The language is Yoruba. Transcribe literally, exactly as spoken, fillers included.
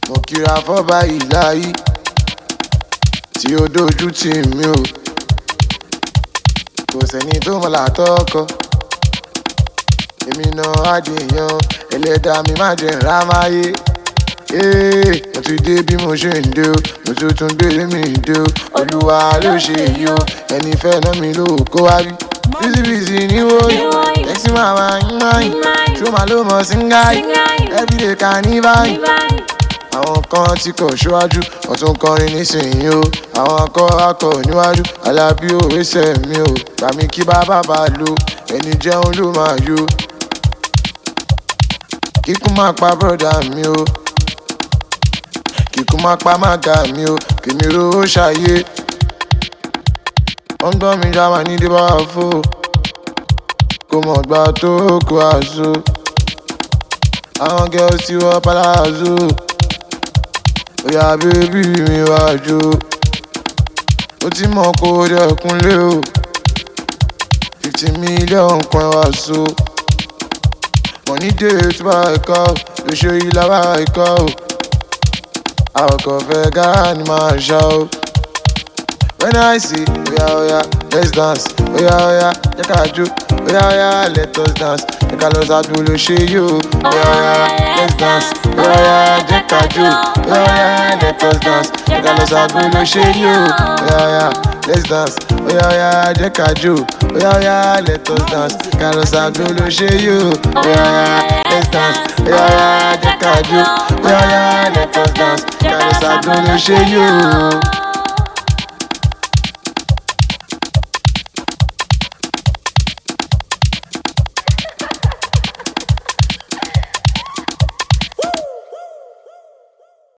mo kíra fọ́ba ìláyí tí ó dojú tì mí o. Kò sẹ́ni tó mọ̀ látọ́kọ èmi náà àdìyàn ẹlẹ́dàá mi má jẹ́ ńlá máyé. Mo ti dé bí mo ṣe ń dé o, mo tún tún gbélé mi dé o. Olúwa ló ṣe èyí o, ẹni fẹ́ ná mi ló kó wá rí. Bísíbísí ní wòyí, ẹ̀sì màmá ń máyì, ṣó máa ló mọ̀ sí ń gáyì, everyday ká ní báyìí. Àwọn kan tí kò ṣíwájú, wọ́n tún kọrin nísìnyí o. Àwọn akọ akọ níwájú, Alábí òwe sẹ̀ mi o. Gbà mí kí bàbá bá lo, ẹni jẹun ló máa yó. Kíkú máa pa bọ́dà mi o, kíkú máa pa mága mi o, kèmí rówó ṣayé. Wọ́n gbọ́ mi já wà ní débà fò, kò mọ̀ gbà tó kó àṣọ. Àwọn girls tí wọ́n palazzo, oya bébí mi wá jó. Ó ti mọ̀ kó dẹ̀kun lé o, fifty million kan wá so. Money day tó bá ẹ̀ka o, ló ṣe yí lára ẹ̀ka o. Àwọn kan fẹ́ gáà ni máa ṣá o. When I say, oya oya, let's dance. Oya oya, jẹ́ ká jó. Oya oya, let us dance. Jẹ́ ká lọ ṣàdúró ló ṣe yó. Oya oya, let's dance. Oya oya, jẹ́ ká jó. Oya oya, let us dance. Jẹ́ ká lọ ṣàdúró ló ṣe yó. Oya oya, let's dance. Oya oya, jẹ́ ká jó. Oya oya, let us dance. Jẹ́ ká lọ ṣàdúró ló ṣe yó. Oya oya, let's dance. Oya oya, jẹ́ ká jó. Oya oya, let us dance. Jẹ́ ká lọ ṣàdúró ló ṣe yó.